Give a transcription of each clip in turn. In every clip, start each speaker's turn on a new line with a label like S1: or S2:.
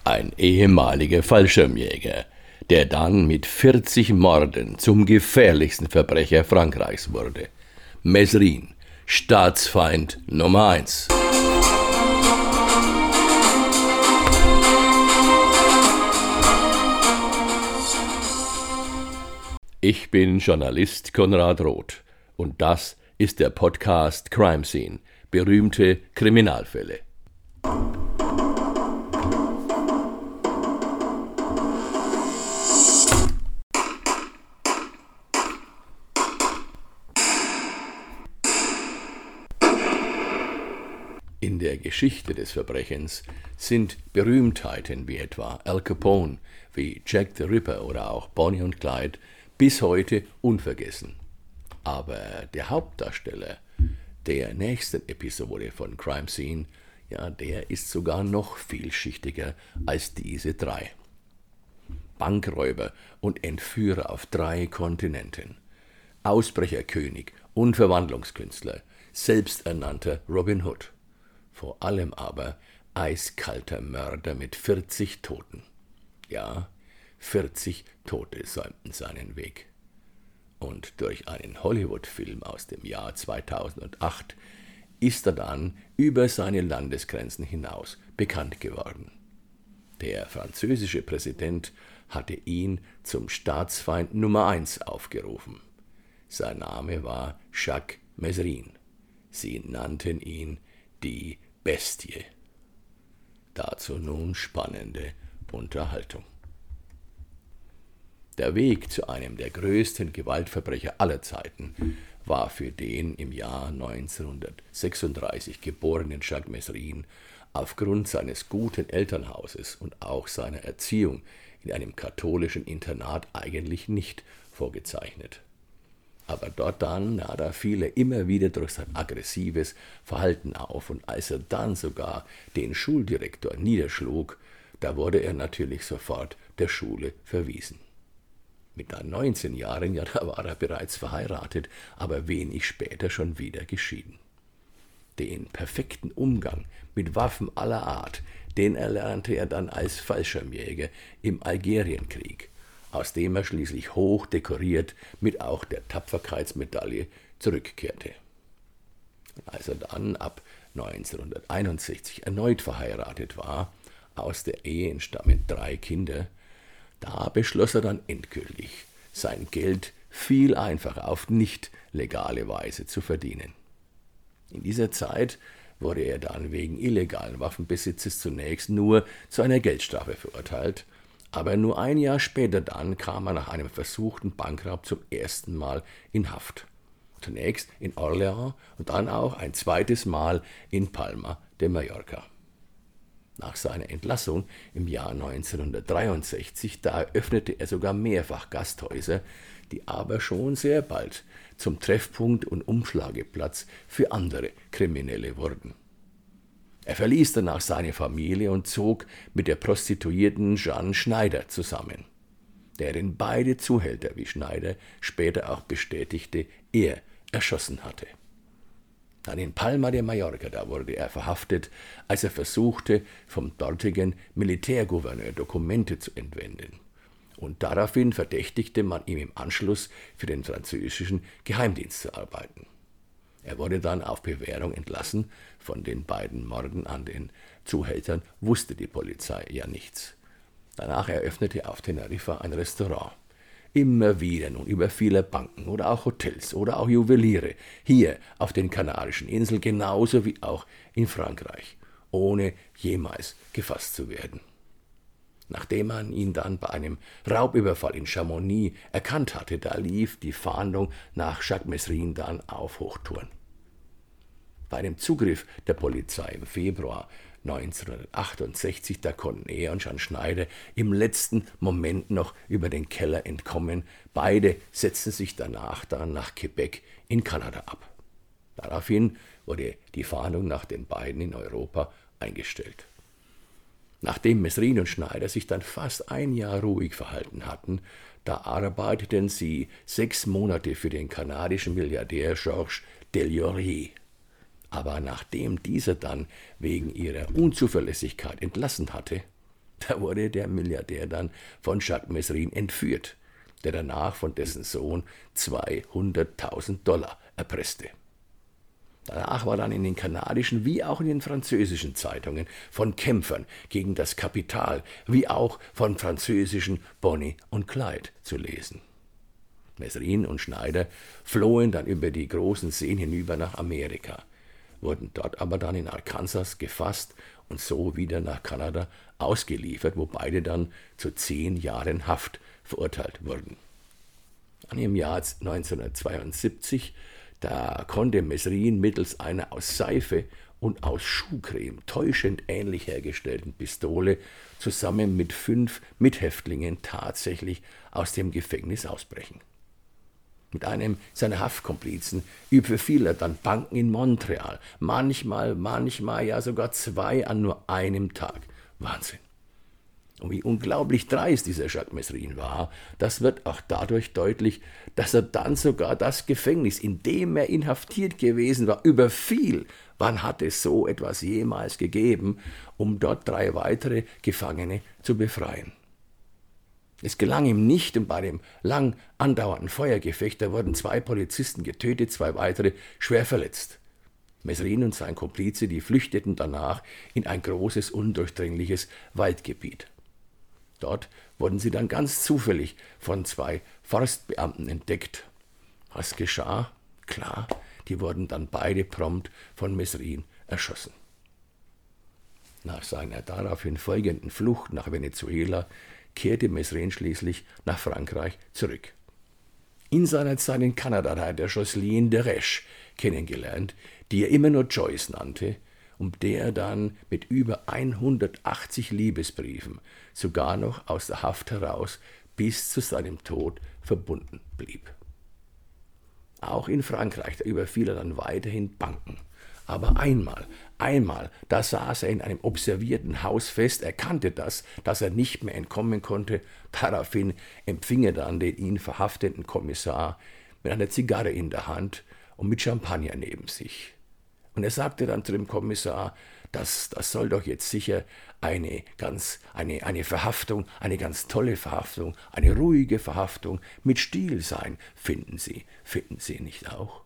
S1: Ein ehemaliger Fallschirmjäger, der dann mit 40 Morden zum gefährlichsten Verbrecher Frankreichs wurde. Mezrin, Staatsfeind Nummer 1. Ich bin Journalist Konrad Roth und das ist der Podcast Crime Scene, berühmte Kriminalfälle. In der Geschichte des Verbrechens sind Berühmtheiten wie etwa Al Capone, wie Jack the Ripper oder auch Bonnie und Clyde bis heute unvergessen. Aber der Hauptdarsteller der nächsten Episode von Crime Scene, der ist sogar noch vielschichtiger als diese drei. Bankräuber und Entführer auf 3 Kontinenten, Ausbrecherkönig und Verwandlungskünstler, selbsternannter Robin Hood. Vor allem aber eiskalter Mörder mit 40 Toten. Ja, 40 Tote säumten seinen Weg. Und durch einen Hollywood-Film aus dem Jahr 2008 ist er dann über seine Landesgrenzen hinaus bekannt geworden. Der französische Präsident hatte ihn zum Staatsfeind Nummer 1 aufgerufen. Sein Name war Jacques Mezrin. Sie nannten ihn die Bestie. Dazu nun spannende Unterhaltung. Der Weg zu einem der größten Gewaltverbrecher aller Zeiten war für den im Jahr 1936 geborenen Jacques Mezrin aufgrund seines guten Elternhauses und auch seiner Erziehung in einem katholischen Internat eigentlich nicht vorgezeichnet. Aber dort dann, da fiel er immer wieder durch sein aggressives Verhalten auf, und als er dann sogar den Schuldirektor niederschlug, da wurde er natürlich sofort der Schule verwiesen. Mit 19 Jahren, da war er bereits verheiratet, aber wenig später schon wieder geschieden. Den perfekten Umgang mit Waffen aller Art, den erlernte er dann als Fallschirmjäger im Algerienkrieg, aus dem er schließlich hoch dekoriert mit auch der Tapferkeitsmedaille zurückkehrte. Als er dann ab 1961 erneut verheiratet war, aus der Ehe entstammen 3 Kinder, da beschloss er dann endgültig, sein Geld viel einfacher auf nicht legale Weise zu verdienen. In dieser Zeit wurde er dann wegen illegalen Waffenbesitzes zunächst nur zu einer Geldstrafe verurteilt, aber nur ein Jahr später dann kam er nach einem versuchten Bankraub zum ersten Mal in Haft. Zunächst in Orléans und dann auch ein zweites Mal in Palma de Mallorca. Nach seiner Entlassung im Jahr 1963, da eröffnete er sogar mehrfach Gasthäuser, die aber schon sehr bald zum Treffpunkt und Umschlageplatz für andere Kriminelle wurden. Er verließ danach seine Familie und zog mit der Prostituierten Jeanne Schneider zusammen, deren beide Zuhälter, wie Schneider später auch bestätigte, er erschossen hatte. Dann in Palma de Mallorca, da wurde er verhaftet, als er versuchte, vom dortigen Militärgouverneur Dokumente zu entwenden. Und daraufhin verdächtigte man ihn im Anschluss für den französischen Geheimdienst zu arbeiten. Er wurde dann auf Bewährung entlassen. Von den beiden Morden an den Zuhältern wusste die Polizei ja nichts. Danach eröffnete er auf Teneriffa ein Restaurant. Immer wieder nun über viele Banken oder auch Hotels oder auch Juweliere, hier auf den Kanarischen Inseln genauso wie auch in Frankreich, ohne jemals gefasst zu werden. Nachdem man ihn dann bei einem Raubüberfall in Chamonix erkannt hatte, da lief die Fahndung nach Jacques Mezrin dann auf Hochtouren. Bei einem Zugriff der Polizei im Februar 1968, da konnten er und Jeanne Schneider im letzten Moment noch über den Keller entkommen. Beide setzten sich danach dann nach Quebec in Kanada ab. Daraufhin wurde die Fahndung nach den beiden in Europa eingestellt. Nachdem Mezrin und Schneider sich dann fast ein Jahr ruhig verhalten hatten, da arbeiteten sie 6 Monate für den kanadischen Milliardär Georges Deslauriers. Aber nachdem dieser dann wegen ihrer Unzuverlässigkeit entlassen hatte, Da wurde der Milliardär dann von Jacques Mesrine entführt, der danach von dessen Sohn 200.000 Dollar erpresste. Danach war dann in den kanadischen wie auch in den französischen Zeitungen von Kämpfern gegen das Kapital wie auch von französischen Bonnie und Clyde zu lesen. Mesrine und Schneider flohen dann über die großen Seen hinüber nach Amerika, wurden dort aber dann in Arkansas gefasst und so wieder nach Kanada ausgeliefert, wo beide dann zu 10 Jahren Haft verurteilt wurden. Im Jahr 1972 da konnte Mesrine mittels einer aus Seife und aus Schuhcreme täuschend ähnlich hergestellten Pistole zusammen mit 5 Mithäftlingen tatsächlich aus dem Gefängnis ausbrechen. Mit einem seiner Haftkomplizen überfiel er dann Banken in Montreal, manchmal ja sogar 2 an nur einem Tag. Wahnsinn! Und wie unglaublich dreist dieser Jacques Mesrine war, das wird auch dadurch deutlich, dass er dann sogar das Gefängnis, in dem er inhaftiert gewesen war, überfiel. Wann hat es so etwas jemals gegeben, um dort 3 weitere Gefangene zu befreien? Es gelang ihm nicht und bei dem lang andauernden Feuergefecht, da wurden 2 Polizisten getötet, 2 weitere schwer verletzt. Mesrine und sein Komplize, die flüchteten danach in ein großes, undurchdringliches Waldgebiet. Dort wurden sie dann ganz zufällig von 2 Forstbeamten entdeckt. Was geschah? Klar, die wurden dann beide prompt von Mesrine erschossen. Nach seiner daraufhin folgenden Flucht nach Venezuela kehrte Mesrine schließlich nach Frankreich zurück. In seiner Zeit in Kanada hat er Jocelyne Deresch kennengelernt, die er immer nur Joyce nannte, und der dann mit über 180 Liebesbriefen sogar noch aus der Haft heraus bis zu seinem Tod verbunden blieb. Auch in Frankreich, da überfiel er dann weiterhin Banken. Aber einmal, da saß er in einem observierten Haus fest, er kannte das, dass er nicht mehr entkommen konnte. Daraufhin empfing er dann den ihn verhafteten Kommissar mit einer Zigarre in der Hand und mit Champagner neben sich. Und er sagte dann zu dem Kommissar, das soll doch jetzt sicher eine Verhaftung, eine ganz tolle Verhaftung, eine ruhige Verhaftung mit Stil sein. Finden Sie nicht auch?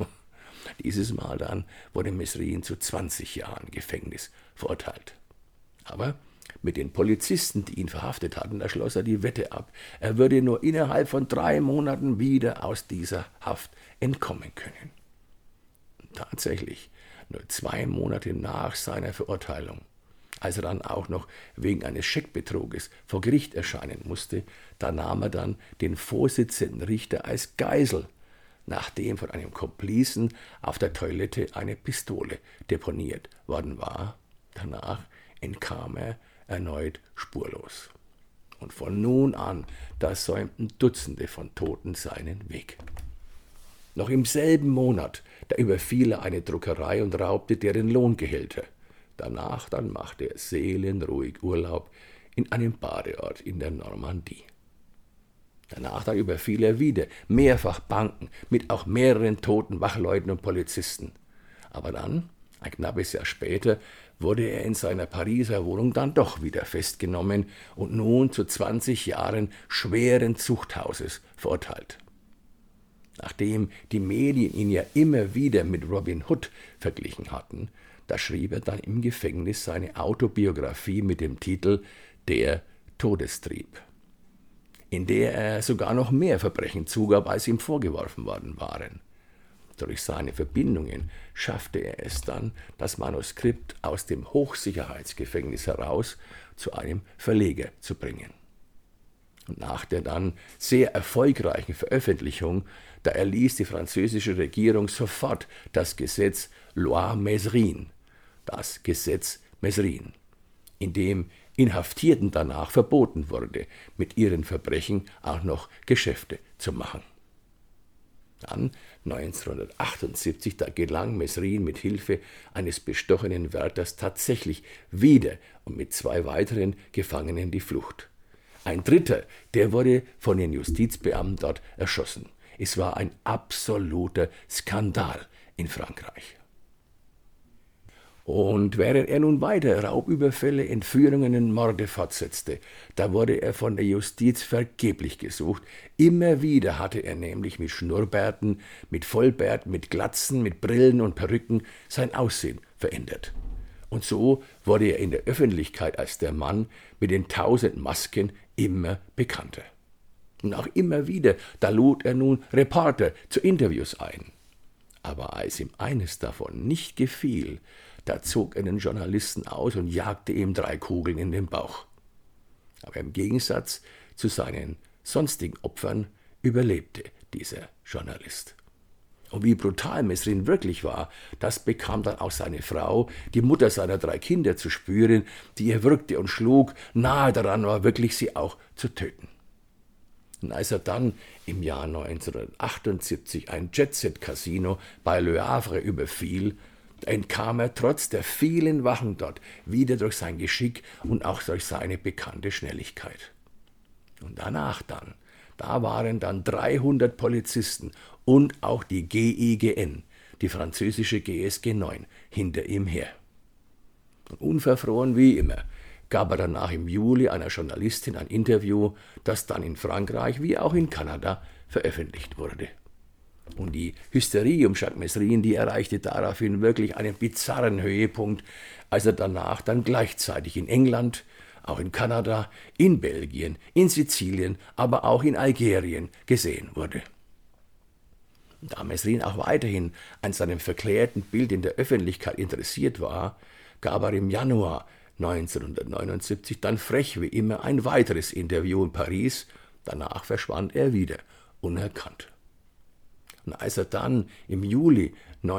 S1: Dieses Mal dann wurde Mesrine zu 20 Jahren Gefängnis verurteilt. Aber mit den Polizisten, die ihn verhaftet hatten, da schloss er die Wette ab. Er würde nur innerhalb von 3 Monaten wieder aus dieser Haft entkommen können. Und tatsächlich, nur 2 Monate nach seiner Verurteilung, als er dann auch noch wegen eines Scheckbetruges vor Gericht erscheinen musste, da nahm er dann den Vorsitzenden Richter als Geisel, nachdem von einem Komplizen auf der Toilette eine Pistole deponiert worden war. Danach entkam er erneut spurlos. Und von nun an, da säumten Dutzende von Toten seinen Weg. Noch im selben Monat, da überfiel er eine Druckerei und raubte deren Lohngehälter. Danach dann machte er seelenruhig Urlaub in einem Badeort in der Normandie. Danach dann überfiel er wieder mehrfach Banken mit auch mehreren toten Wachleuten und Polizisten. Aber dann, ein knappes Jahr später, wurde er in seiner Pariser Wohnung dann doch wieder festgenommen und nun zu 20 Jahren schweren Zuchthauses verurteilt. Nachdem die Medien ihn ja immer wieder mit Robin Hood verglichen hatten, da schrieb er dann im Gefängnis seine Autobiografie mit dem Titel »Der Todestrieb«, in der er sogar noch mehr Verbrechen zugab, als ihm vorgeworfen worden waren. Durch seine Verbindungen schaffte er es dann, das Manuskript aus dem Hochsicherheitsgefängnis heraus zu einem Verleger zu bringen. Und nach der dann sehr erfolgreichen Veröffentlichung, da erließ die französische Regierung sofort das Gesetz Loi Mesrine, das Gesetz Mesrine, in dem Inhaftierten danach verboten wurde, mit ihren Verbrechen auch noch Geschäfte zu machen. Dann, 1978, da gelang Mesrine mit Hilfe eines bestochenen Wärters tatsächlich wieder und mit 2 weiteren Gefangenen die Flucht. Ein dritter, der wurde von den Justizbeamten dort erschossen. Es war ein absoluter Skandal in Frankreich. Und während er nun weiter Raubüberfälle, Entführungen und Morde fortsetzte, da wurde er von der Justiz vergeblich gesucht. Immer wieder hatte er nämlich mit Schnurrbärten, mit Vollbärten, mit Glatzen, mit Brillen und Perücken sein Aussehen verändert. Und so wurde er in der Öffentlichkeit als der Mann mit den 1000 Masken immer bekannter. Und auch immer wieder, da lud er nun Reporter zu Interviews ein. Aber als ihm eines davon nicht gefiel, da zog er den Journalisten aus und jagte ihm 3 Kugeln in den Bauch. Aber im Gegensatz zu seinen sonstigen Opfern überlebte dieser Journalist. Und wie brutal Mesrin wirklich war, das bekam dann auch seine Frau, die Mutter seiner 3 Kinder, zu spüren, die ihr würgte und schlug, nahe daran war wirklich, sie auch zu töten. Und als er dann im Jahr 1978 ein Jet-Set-Casino bei Le Havre überfiel, entkam er trotz der vielen Wachen dort wieder durch sein Geschick und auch durch seine bekannte Schnelligkeit. Und danach dann, da waren dann 300 Polizisten und auch die GIGN, die französische GSG 9, hinter ihm her. Und unverfroren wie immer gab er danach im Juli einer Journalistin ein Interview, das dann in Frankreich wie auch in Kanada veröffentlicht wurde. Und die Hysterie um Jacques Mesrine, die erreichte daraufhin wirklich einen bizarren Höhepunkt, als er danach dann gleichzeitig in England, auch in Kanada, in Belgien, in Sizilien, aber auch in Algerien gesehen wurde. Da Mesrine auch weiterhin an seinem verklärten Bild in der Öffentlichkeit interessiert war, gab er im Januar 1979 dann frech wie immer ein weiteres Interview in Paris. Danach verschwand er wieder, unerkannt. Und als er dann im Juli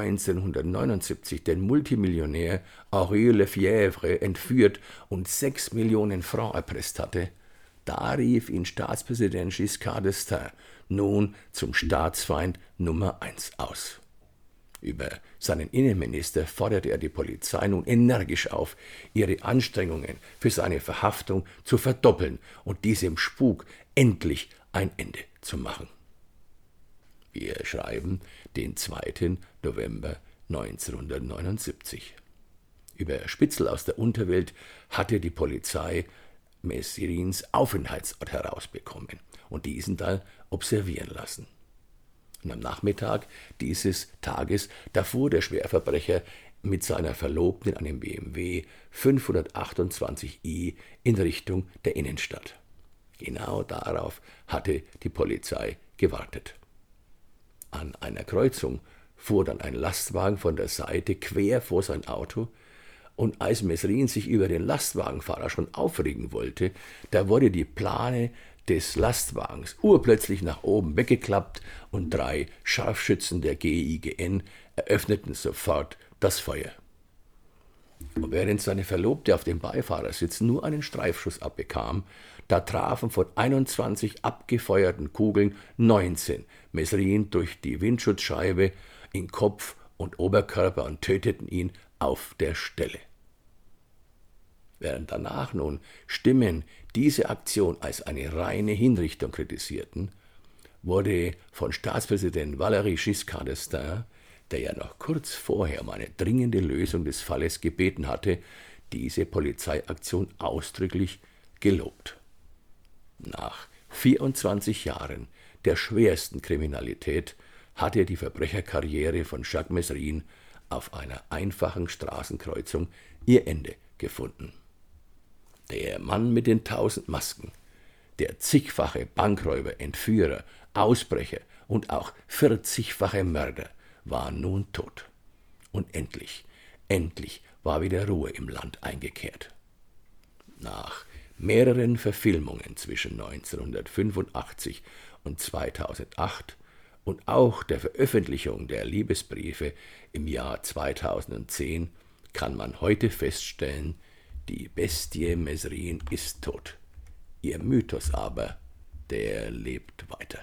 S1: 1979 den Multimillionär Henri Lefebvre entführt und 6 Millionen Francs erpresst hatte, da rief ihn Staatspräsident Giscard d'Estaing nun zum Staatsfeind Nummer 1 aus. Über seinen Innenminister forderte er die Polizei nun energisch auf, ihre Anstrengungen für seine Verhaftung zu verdoppeln und diesem Spuk endlich ein Ende zu machen. Wir schreiben den 2. November 1979. Über Spitzel aus der Unterwelt hatte die Polizei Mesrines Aufenthaltsort herausbekommen und diesen dann observieren lassen. Und am Nachmittag dieses Tages, da fuhr der Schwerverbrecher mit seiner Verlobten in einem BMW 528i in Richtung der Innenstadt. Genau darauf hatte die Polizei gewartet. An einer Kreuzung fuhr dann ein Lastwagen von der Seite quer vor sein Auto, und als Mesrine sich über den Lastwagenfahrer schon aufregen wollte, da wurde die Plane des Lastwagens urplötzlich nach oben weggeklappt und 3 Scharfschützen der GIGN eröffneten sofort das Feuer. Und während seine Verlobte auf dem Beifahrersitz nur einen Streifschuss abbekam, da trafen von 21 abgefeuerten Kugeln 19 Mesrine durch die Windschutzscheibe in Kopf und Oberkörper und töteten ihn auf der Stelle. Während danach nun Stimmen diese Aktion als eine reine Hinrichtung kritisierten, wurde von Staatspräsident Valéry Giscard d'Estaing, der ja noch kurz vorher um eine dringende Lösung des Falles gebeten hatte, diese Polizeiaktion ausdrücklich gelobt. Nach 24 Jahren der schwersten Kriminalität hatte die Verbrecherkarriere von Jacques Mesrine auf einer einfachen Straßenkreuzung ihr Ende gefunden. Der Mann mit den 1000 Masken, der zigfache Bankräuber, Entführer, Ausbrecher und auch 40-fache Mörder, war nun tot. Und endlich war wieder Ruhe im Land eingekehrt. Nach mehreren Verfilmungen zwischen 1985 und 2008 und auch der Veröffentlichung der Liebesbriefe im Jahr 2010 kann man heute feststellen, die Bestie Mesrine ist tot. Ihr Mythos aber, der lebt weiter.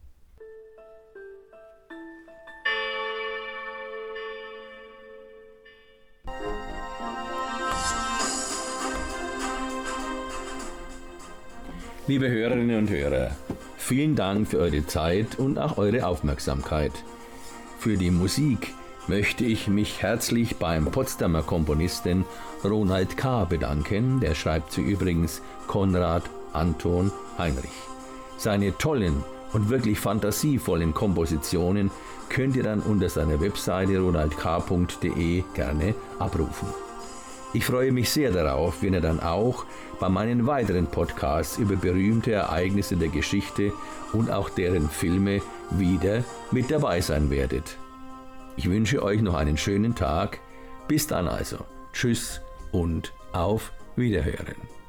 S1: Liebe Hörerinnen und Hörer, vielen Dank für eure Zeit und auch eure Aufmerksamkeit. Für die Musik, möchte ich mich herzlich beim Potsdamer Komponisten Ronald K. bedanken. Der schreibt sie übrigens Konrad Anton Heinrich. Seine tollen und wirklich fantasievollen Kompositionen könnt ihr dann unter seiner Webseite ronaldk.de gerne abrufen. Ich freue mich sehr darauf, wenn ihr dann auch bei meinen weiteren Podcasts über berühmte Ereignisse der Geschichte und auch deren Filme wieder mit dabei sein werdet. Ich wünsche euch noch einen schönen Tag. Bis dann also. Tschüss und auf Wiederhören.